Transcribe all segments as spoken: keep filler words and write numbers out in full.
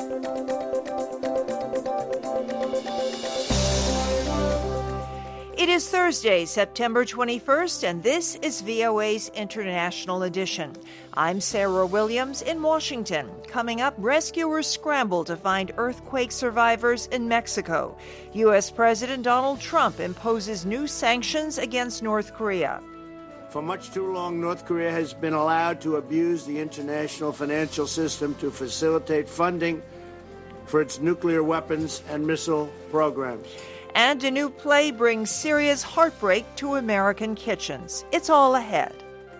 It is Thursday, September twenty-first, and this is V O A's International Edition. I'm Sarah Williams in Washington. Coming up, rescuers scramble to find earthquake survivors in Mexico. U S. President Donald Trump imposes new sanctions against North Korea. For much too long, North Korea has been allowed to abuse the international financial system to facilitate funding for its nuclear weapons and missile programs. And a new play brings serious heartbreak to American kitchens. It's all ahead.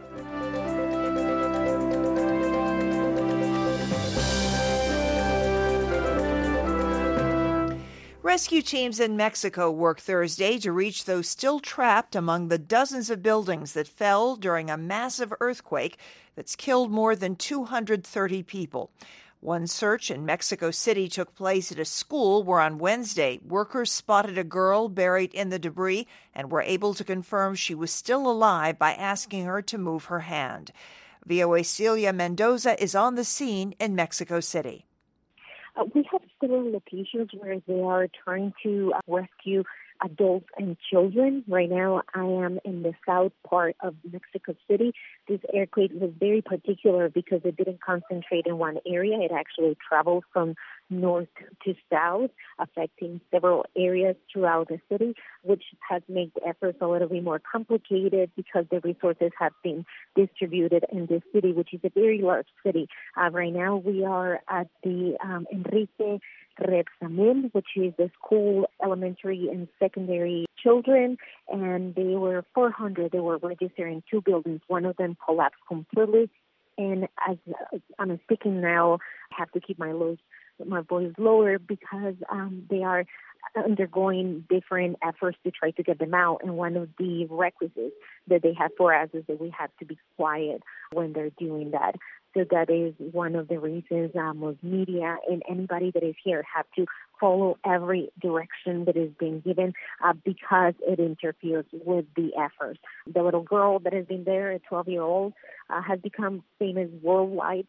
Rescue teams in Mexico worked Thursday to reach those still trapped among the dozens of buildings that fell during a massive earthquake that's killed more than two hundred thirty people. One search in Mexico City took place at a school where on Wednesday, workers spotted a girl buried in the debris and were able to confirm she was still alive by asking her to move her hand. V O A's Celia Mendoza is on the scene in Mexico City. Uh, we have several locations where they are trying to uh, rescue adults and children. Right now, I am in the south part of Mexico City. This earthquake was very particular because it didn't concentrate in one area. It actually traveled from north to south, affecting several areas throughout the city, which has made the efforts a little bit more complicated because the resources have been distributed in this city, which is a very large city. Uh, right now, we are at the um, Enrique Rebsamen, which is the school, elementary and secondary children, and they were four hundred. They were registered in two buildings. One of them collapsed completely, and as I'm speaking now, I have to keep my voice, my voice lower because um, they are undergoing different efforts to try to get them out, and one of the requisites that they have for us is that we have to be quiet when they're doing that. So that is one of the reasons um, most media and anybody that is here have to follow every direction that is being given uh, because it interferes with the efforts. The little girl that has been there, a twelve-year-old, uh, has become famous worldwide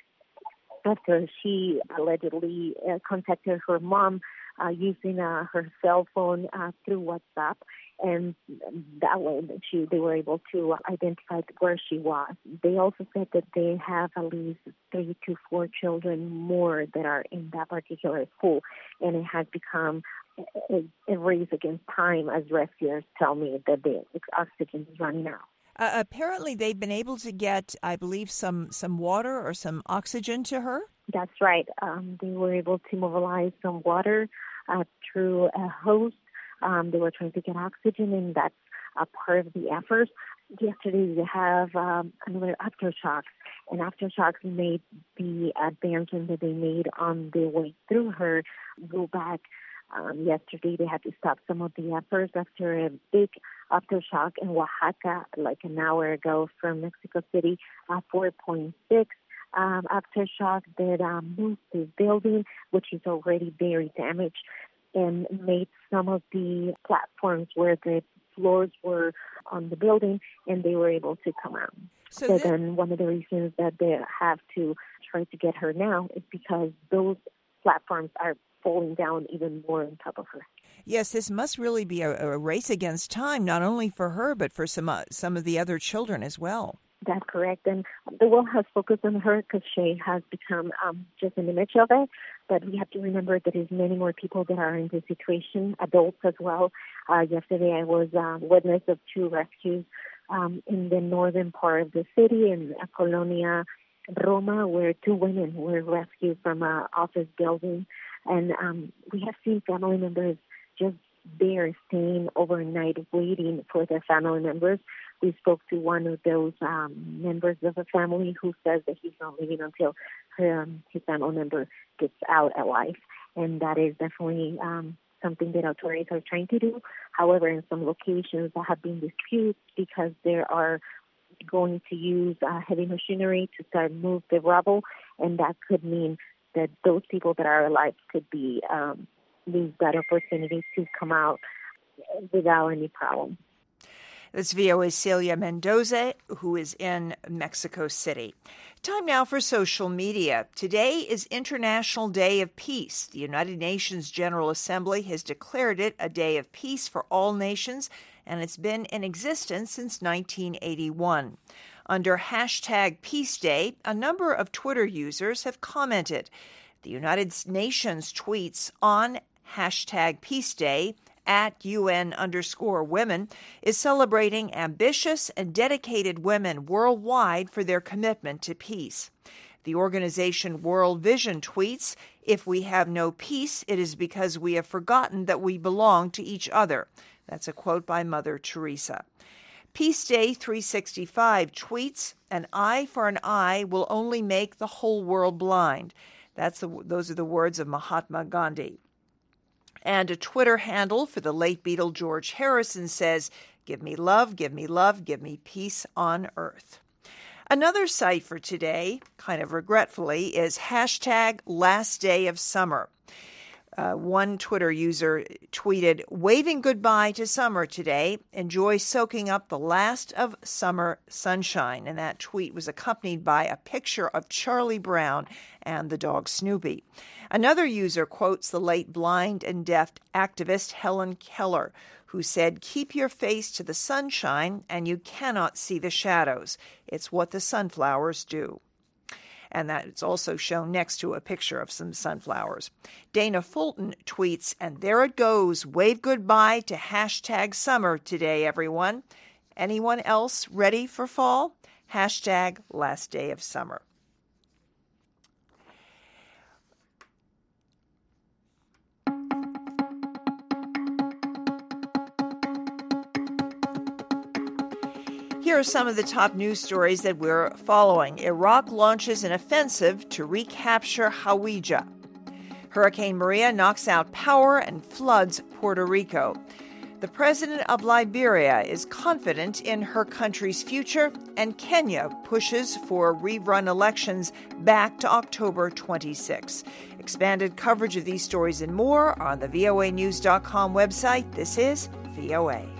after she allegedly uh, contacted her mom uh, using uh, her cell phone uh, through WhatsApp. And that way she, they were able to identify where she was. They also said that they have at least three to four children more that are in that particular school. And it has become a, a race against time, as rescuers tell me, that the oxygen is running out. Uh, apparently they've been able to get, I believe, some, some water or some oxygen to her? That's right. Um, they were able to mobilize some water uh, through a hose. Um, they were trying to get oxygen, and that's a part of the effort. Yesterday, they have um, another aftershocks, and aftershocks made the advancement that they made on the way through her go back. Um, yesterday, they had to stop some of the efforts after a big aftershock in Oaxaca, like an hour ago from Mexico City, uh, four point six. Um, aftershock that um, moved the building, which is already very damaged, and made some of the platforms where the floors were on the building, and they were able to come out. So, so then one of the reasons that they have to try to get her now is because those platforms are falling down even more on top of her. Yes, this must really be a, a race against time, not only for her, but for some uh, some of the other children as well. That's correct. And the world has focused on her because she has become um, just an image of it. But we have to remember that there's many more people that are in this situation, adults as well. Uh, yesterday I was uh, witness of two rescues um, in the northern part of the city in uh, Colonia Roma, where two women were rescued from an office building. And um, we have seen family members just there staying overnight waiting for their family members. We spoke to one of those um, members of the family who says that he's not leaving until her, um, his family member gets out alive. And that is definitely um, something that authorities are trying to do. However, in some locations that have been disputed because there are going to use uh, heavy machinery to start move the rubble, and that could mean that those people that are alive could be um, lose that opportunity to come out without any problem. That's V O A's Celia Mendoza, who is in Mexico City. Time now for social media. Today is International Day of Peace. The United Nations General Assembly has declared it a day of peace for all nations, and it's been in existence since nineteen eighty-one. Under hashtag Peace Day, a number of Twitter users have commented. The United Nations tweets on hashtag Peace Day at U N underscore women is celebrating ambitious and dedicated women worldwide for their commitment to peace. The organization World Vision tweets, "If we have no peace, it is because we have forgotten that we belong to each other." That's a quote by Mother Teresa. Peace Day three sixty-five tweets, "An eye for an eye will only make the whole world blind." That's the, those are the words of Mahatma Gandhi. And a Twitter handle for the late Beatle George Harrison says, "Give me love, give me love, give me peace on earth." Another site for today, kind of regretfully, is hashtag last day of summer. Uh, one Twitter user tweeted, "Waving goodbye to summer today. Enjoy soaking up the last of summer sunshine." And that tweet was accompanied by a picture of Charlie Brown and the dog Snoopy. Another user quotes the late blind and deaf activist Helen Keller, who said, "Keep your face to the sunshine and you cannot see the shadows. It's what the sunflowers do." And that it's also shown next to a picture of some sunflowers. Dana Fulton tweets, "And there it goes. Wave goodbye to hashtag summer today, everyone. Anyone else ready for fall? Hashtag last day of summer." Here are some of the top news stories that we're following. Iraq launches an offensive to recapture Hawija. Hurricane Maria knocks out power and floods Puerto Rico. The president of Liberia is confident in her country's future, and Kenya pushes for rerun elections back to October twenty-sixth. Expanded coverage of these stories and more on the V O A news dot com website. This is V O A.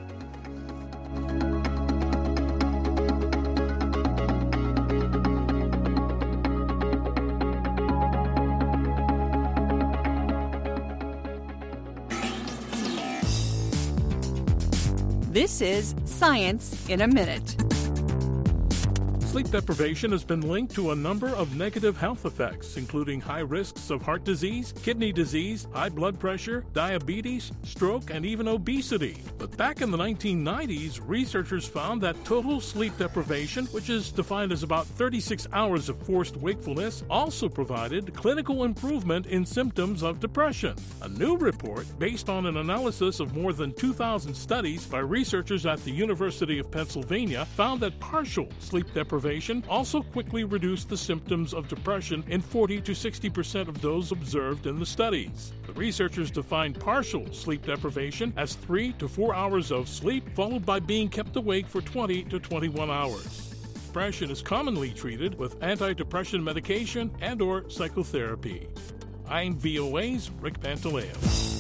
This is Science in a Minute. Sleep deprivation has been linked to a number of negative health effects, including high risks of heart disease, kidney disease, high blood pressure, diabetes, stroke, and even obesity. But back in the nineteen nineties, researchers found that total sleep deprivation, which is defined as about thirty-six hours of forced wakefulness, also provided clinical improvement in symptoms of depression. A new report, based on an analysis of more than two thousand studies by researchers at the University of Pennsylvania, found that partial sleep deprivation also quickly reduced the symptoms of depression in forty to sixty percent of those observed in the studies. The researchers defined partial sleep deprivation as three to four hours of sleep, followed by being kept awake for twenty to twenty-one hours. Depression is commonly treated with antidepressant medication and or psychotherapy. I'm V O A's Rick Pantaleo.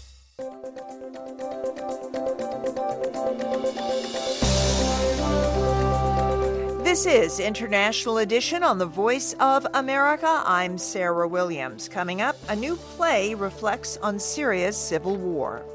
This is International Edition on the Voice of America. I'm Sarah Williams. Coming up, a new play reflects on Syria's civil war.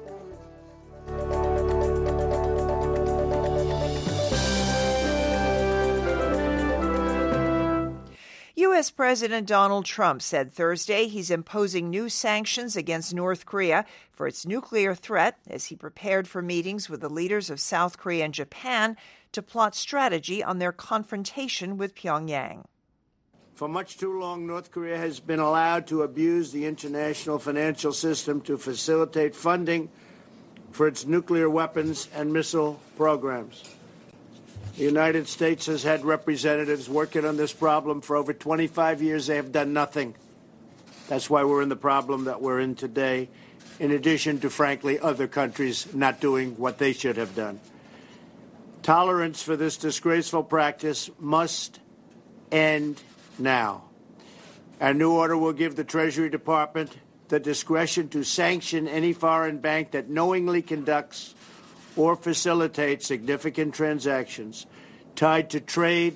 U S. President Donald Trump said Thursday he's imposing new sanctions against North Korea for its nuclear threat as he prepared for meetings with the leaders of South Korea and Japan to plot strategy on their confrontation with Pyongyang. For much too long, North Korea has been allowed to abuse the international financial system to facilitate funding for its nuclear weapons and missile programs. The United States has had representatives working on this problem for over twenty-five years. They have done nothing. That's why we're in the problem that we're in today, in addition to, frankly, other countries not doing what they should have done. Tolerance for this disgraceful practice must end now. Our new order will give the Treasury Department the discretion to sanction any foreign bank that knowingly conducts or facilitate significant transactions tied to trade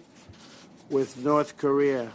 with North Korea.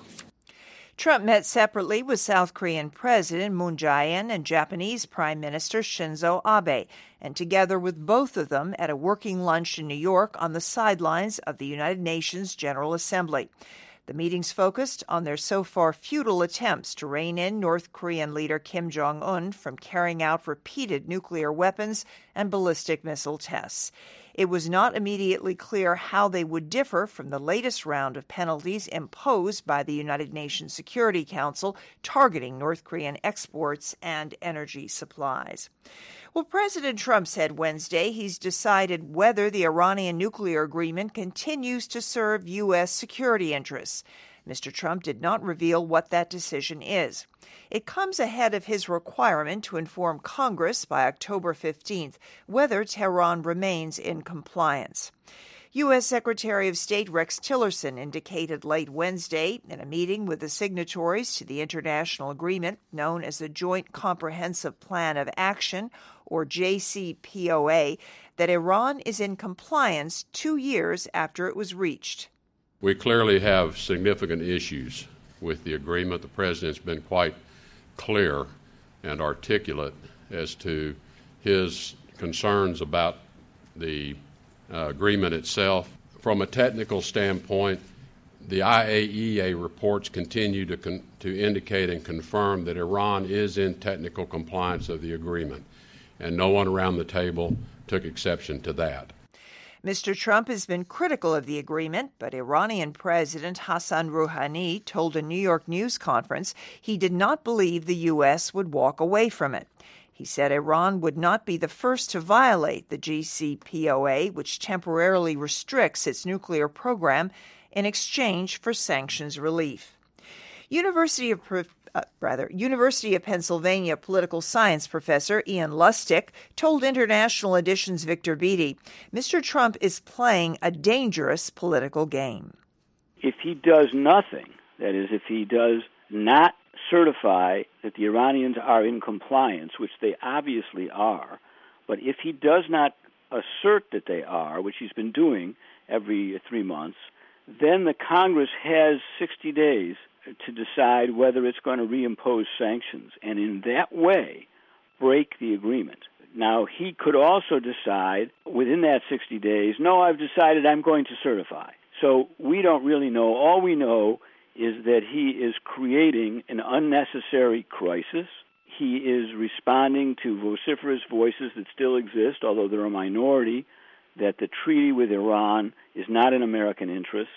Trump met separately with South Korean President Moon Jae-in and Japanese Prime Minister Shinzo Abe, and together with both of them at a working lunch in New York on the sidelines of the United Nations General Assembly. The meetings focused on their so far futile attempts to rein in North Korean leader Kim Jong-un from carrying out repeated nuclear weapons and ballistic missile tests. It was not immediately clear how they would differ from the latest round of penalties imposed by the United Nations Security Council targeting North Korean exports and energy supplies. Well, President Trump said Wednesday he's decided whether the Iranian nuclear agreement continues to serve U S security interests. Mister Trump did not reveal what that decision is. It comes ahead of his requirement to inform Congress by October fifteenth whether Tehran remains in compliance. U S. Secretary of State Rex Tillerson indicated late Wednesday in a meeting with the signatories to the international agreement known as the Joint Comprehensive Plan of Action, or J C P O A, that Iran is in compliance two years after it was reached. We clearly have significant issues with the agreement. The President's been quite clear and articulate as to his concerns about the uh, agreement itself. From a technical standpoint, the I A E A reports continue to, con- to indicate and confirm that Iran is in technical compliance of the agreement, and no one around the table took exception to that. Mister Trump has been critical of the agreement, but Iranian President Hassan Rouhani told a New York news conference he did not believe the U S would walk away from it. He said Iran would not be the first to violate the J C P O A, which temporarily restricts its nuclear program in exchange for sanctions relief. University of Uh, rather, University of Pennsylvania political science professor Ian Lustick told International Edition's Victor Beattie, Mister Trump is playing a dangerous political game. If he does nothing, that is, if he does not certify that the Iranians are in compliance, which they obviously are, but if he does not assert that they are, which he's been doing every three months, then the Congress has sixty days to decide whether it's going to reimpose sanctions, and in that way break the agreement. Now, he could also decide within that sixty days, no, I've decided I'm going to certify. So we don't really know. All we know is that he is creating an unnecessary crisis. He is responding to vociferous voices that still exist, although they're a minority, that the treaty with Iran is not in American interests.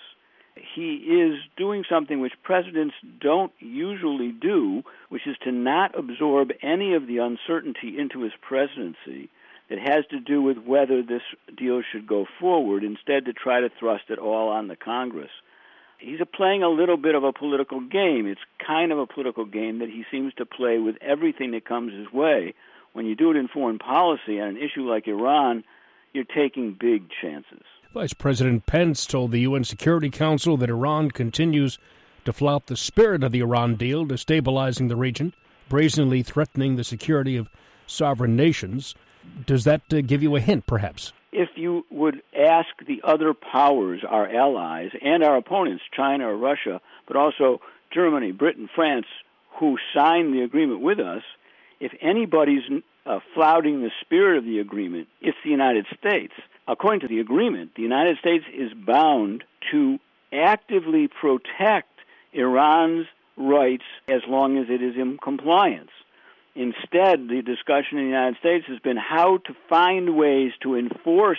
He is doing something which presidents don't usually do, which is to not absorb any of the uncertainty into his presidency that has to do with whether this deal should go forward, instead to try to thrust it all on the Congress. He's playing a little bit of a political game. It's kind of a political game that he seems to play with everything that comes his way. When you do it in foreign policy on an issue like Iran, you're taking big chances. Vice President Pence told the U N Security Council that Iran continues to flout the spirit of the Iran deal, destabilizing the region, brazenly threatening the security of sovereign nations. Does that uh, give you a hint, perhaps? If you would ask the other powers, our allies, and our opponents, China or Russia, but also Germany, Britain, France, who signed the agreement with us, if anybody's uh, flouting the spirit of the agreement, it's the United States. According to the agreement, the United States is bound to actively protect Iran's rights as long as it is in compliance. Instead, the discussion in the United States has been how to find ways to enforce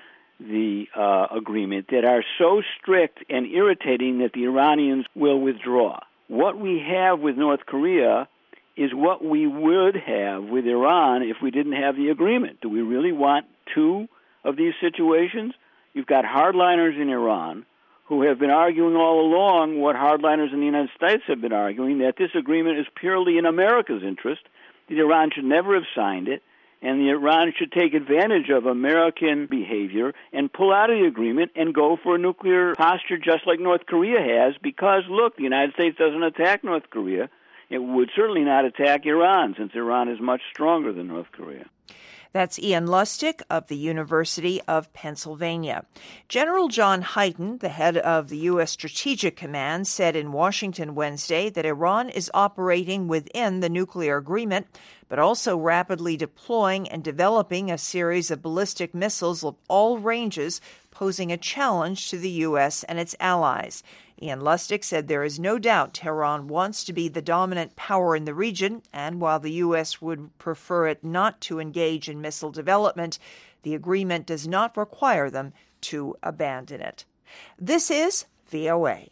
the uh, agreement that are so strict and irritating that the Iranians will withdraw. What we have with North Korea is what we would have with Iran if we didn't have the agreement. Do we really want two of these situations? You've got hardliners in Iran who have been arguing all along what hardliners in the United States have been arguing, that this agreement is purely in America's interest, that Iran should never have signed it, and the Iran should take advantage of American behavior and pull out of the agreement and go for a nuclear posture just like North Korea has, because, look, the United States doesn't attack North Korea. It would certainly not attack Iran, since Iran is much stronger than North Korea. That's Ian Lustig of the University of Pennsylvania. General John Hyten, the head of the U S. Strategic Command, said in Washington Wednesday that Iran is operating within the nuclear agreement, but also rapidly deploying and developing a series of ballistic missiles of all ranges, posing a challenge to the U S and its allies. Ian Lustig said there is no doubt Tehran wants to be the dominant power in the region, and while the U S would prefer it not to engage in missile development, the agreement does not require them to abandon it. This is V O A.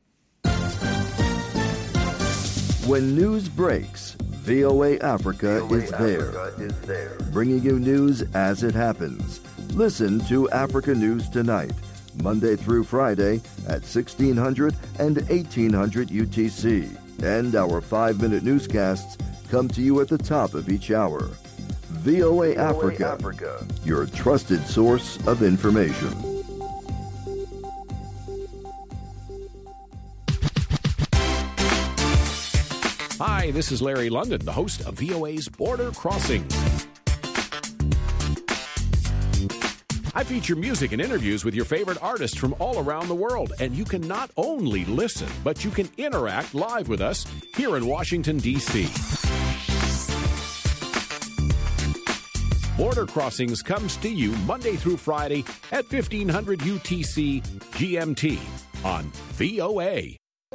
When news breaks, V O A Africa, V O A is, there, Africa is there, bringing you news as it happens. Listen to Africa News Tonight, Monday through Friday at sixteen hundred and eighteen hundred U T C. And our five-minute newscasts come to you at the top of each hour. V O A, V O A Africa, Africa, your trusted source of information. Hi, this is Larry London, the host of V O A's Border Crossings. I feature music and interviews with your favorite artists from all around the world, and you can not only listen, but you can interact live with us here in Washington, D C Border Crossings comes to you Monday through Friday at fifteen hundred U T C G M T on V O A.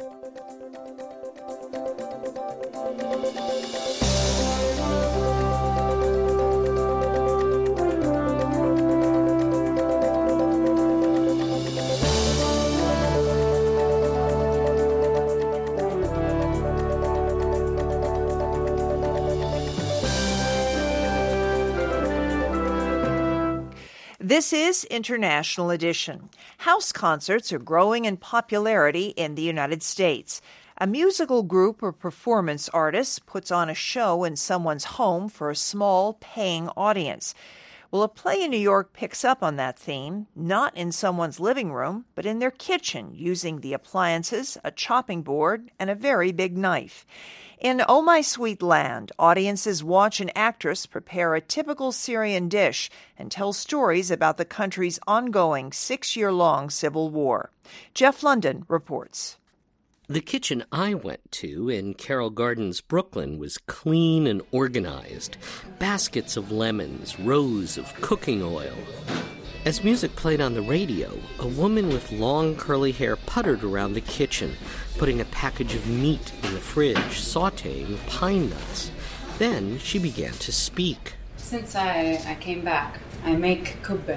This is International Edition. House concerts are growing in popularity in the United States. A musical group or performance artist puts on a show in someone's home for a small, paying audience. Well, a play in New York picks up on that theme, not in someone's living room, but in their kitchen, using the appliances, a chopping board, and a very big knife. In Oh My Sweet Land, audiences watch an actress prepare a typical Syrian dish and tell stories about the country's ongoing six-year-long civil war. Jeff London reports. The kitchen I went to in Carroll Gardens, Brooklyn, was clean and organized. Baskets of lemons, rows of cooking oil. As music played on the radio, a woman with long curly hair puttered around the kitchen, putting a package of meat in the fridge, sautéing pine nuts. Then she began to speak. Since I, I came back, I make kubbe.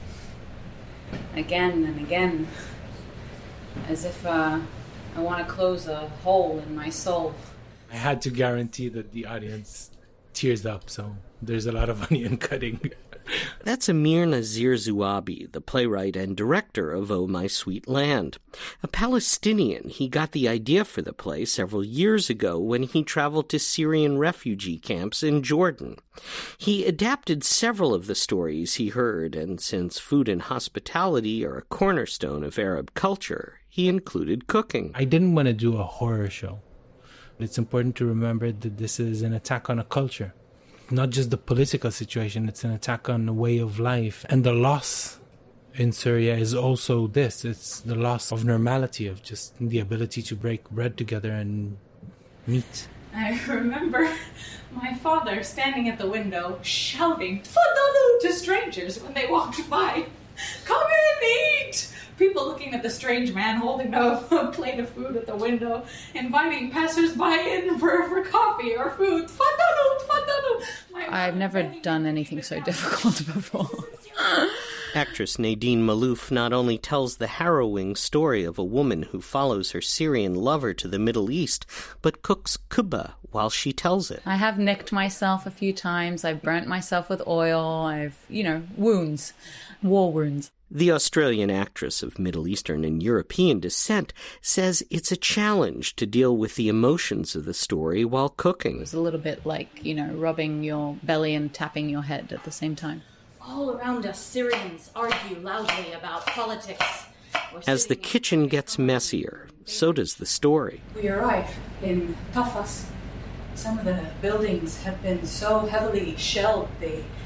Again and again. As if uh, I want to close a hole in my soul. I had to guarantee that the audience tears up, so there's a lot of onion cutting. That's Amir Nazir Zuabi, the playwright and director of Oh My Sweet Land. A Palestinian, he got the idea for the play several years ago when he traveled to Syrian refugee camps in Jordan. He adapted several of the stories he heard, and since food and hospitality are a cornerstone of Arab culture, he included cooking. I didn't want to do a horror show. It's important to remember that this is an attack on a culture. Not just the political situation, it's an attack on the way of life. And the loss in Syria is also this. It's the loss of normality, of just the ability to break bread together and meet. I remember my father standing at the window shouting, "Fadalu!" to strangers when they walked by. Come in, eat! People looking at the strange man holding a, a plate of food at the window, inviting passers-by in for, for coffee or food. Fadalu, fadalu. I've never done anything so difficult before. Actress Nadine Malouf not only tells the harrowing story of a woman who follows her Syrian lover to the Middle East, but cooks kubba while she tells it. I have nicked myself a few times. I've burnt myself with oil. I've, you know, wounds, war wounds. The Australian actress of Middle Eastern and European descent says it's a challenge to deal with the emotions of the story while cooking. It was a little bit like, you know, rubbing your belly and tapping your head at the same time. All around us, Syrians argue loudly about politics. As the kitchen gets messier, so does the story. We arrive in Tafas. Some of the buildings have been so heavily shelled, they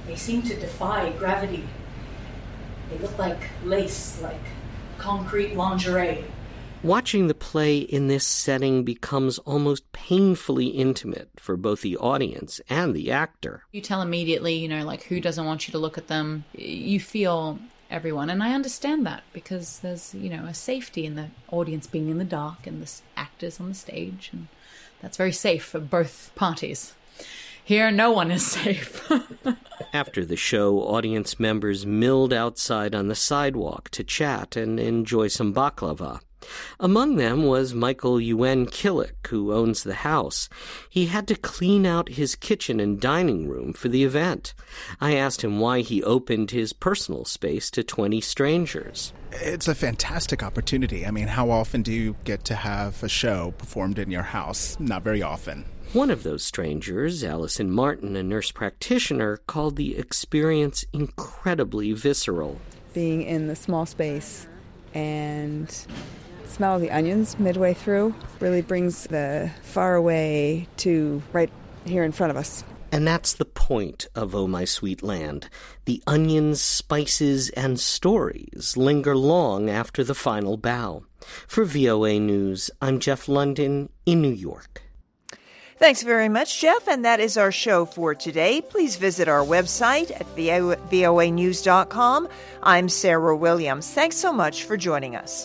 They seem to defy gravity. They look like lace, like concrete lingerie. Watching the play in this setting becomes almost painfully intimate for both the audience and the actor. You tell immediately, you know, like, who doesn't want you to look at them? You feel everyone, and I understand that because there's, you know, a safety in the audience being in the dark and the actors on the stage, and that's very safe for both parties. Here, no one is safe. After the show, audience members milled outside on the sidewalk to chat and enjoy some baklava. Among them was Michael Yuen Killick, who owns the house. He had to clean out his kitchen and dining room for the event. I asked him why he opened his personal space to twenty strangers. It's a fantastic opportunity. I mean, how often do you get to have a show performed in your house? Not very often. One of those strangers, Allison Martin, a nurse practitioner, called the experience incredibly visceral. Being in the small space and smell of the onions midway through really brings the far away to right here in front of us. And that's the point of Oh My Sweet Land. The onions, spices, and stories linger long after the final bow. For V O A News, I'm Jeff London in New York. Thanks very much, Jeff, and that is our show for today. Please visit our website at V O A news dot com. I'm Sarah Williams. Thanks so much for joining us.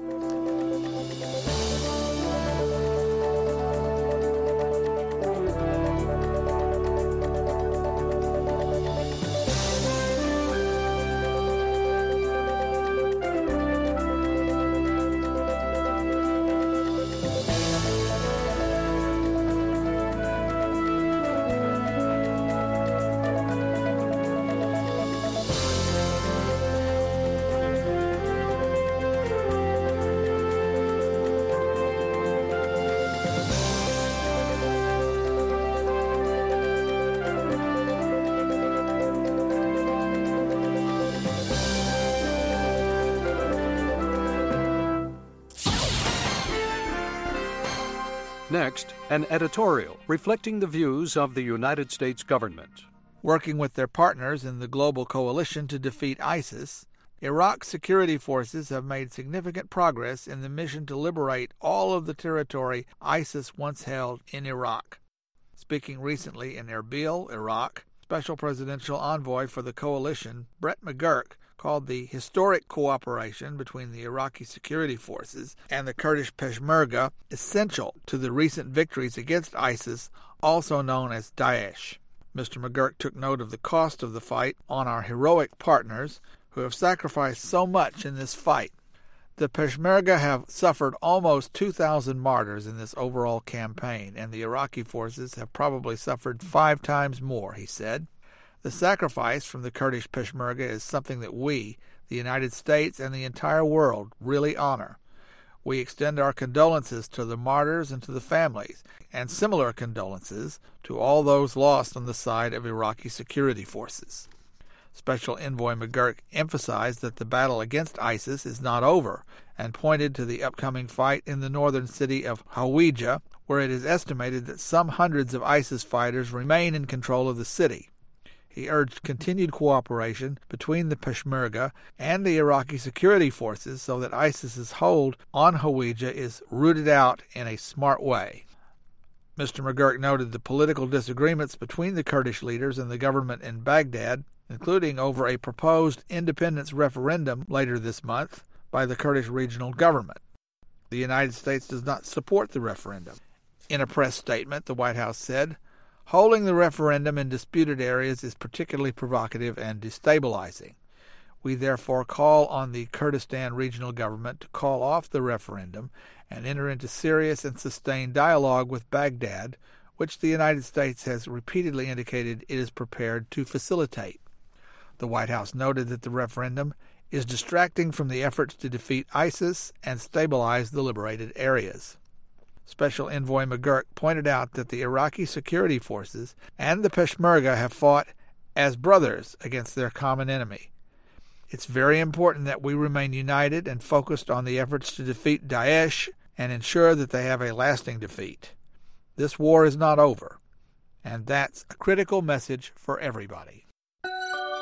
Next, an editorial reflecting the views of the United States government. Working with their partners in the global coalition to defeat ISIS, Iraq's security forces have made significant progress in the mission to liberate all of the territory ISIS once held in Iraq. Speaking recently in Erbil, Iraq, Special Presidential Envoy for the coalition, Brett McGurk, called the historic cooperation between the Iraqi security forces and the Kurdish Peshmerga essential to the recent victories against ISIS, also known as Daesh. Mister McGurk took note of the cost of the fight on our heroic partners who have sacrificed so much in this fight. The Peshmerga have suffered almost two thousand martyrs in this overall campaign, and the Iraqi forces have probably suffered five times more, he said. The sacrifice from the Kurdish Peshmerga is something that we, the United States, and the entire world really honor. We extend our condolences to the martyrs and to the families, and similar condolences to all those lost on the side of Iraqi security forces. Special Envoy McGurk emphasized that the battle against ISIS is not over, and pointed to the upcoming fight in the northern city of Hawija, where it is estimated that some hundreds of ISIS fighters remain in control of the city. He urged continued cooperation between the Peshmerga and the Iraqi security forces so that ISIS's hold on Hawija is rooted out in a smart way. Mister McGurk noted the political disagreements between the Kurdish leaders and the government in Baghdad, including over a proposed independence referendum later this month by the Kurdish regional government. The United States does not support the referendum. In a press statement, the White House said, "Holding the referendum in disputed areas is particularly provocative and destabilizing. We therefore call on the Kurdistan regional government to call off the referendum and enter into serious and sustained dialogue with Baghdad, which the United States has repeatedly indicated it is prepared to facilitate." The White House noted that the referendum is distracting from the efforts to defeat ISIS and stabilize the liberated areas. Special Envoy McGurk pointed out that the Iraqi security forces and the Peshmerga have fought as brothers against their common enemy. It's very important that we remain united and focused on the efforts to defeat Daesh and ensure that they have a lasting defeat. This war is not over, and that's a critical message for everybody.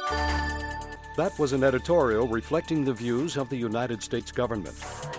That was an editorial reflecting the views of the United States government.